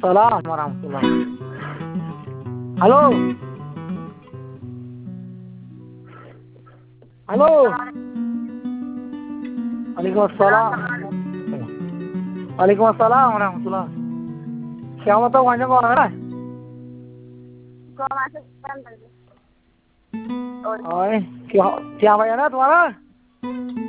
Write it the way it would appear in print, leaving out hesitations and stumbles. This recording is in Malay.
Waalaikumsalam warahmatullahi. Halo. Halo. Waalaikumsalam. Waalaikumsalam warahmatullahi. Siapa tahu banyak orang kan? Kau masuk kan tadi. Oh, क्या भैया ना तुम्हारा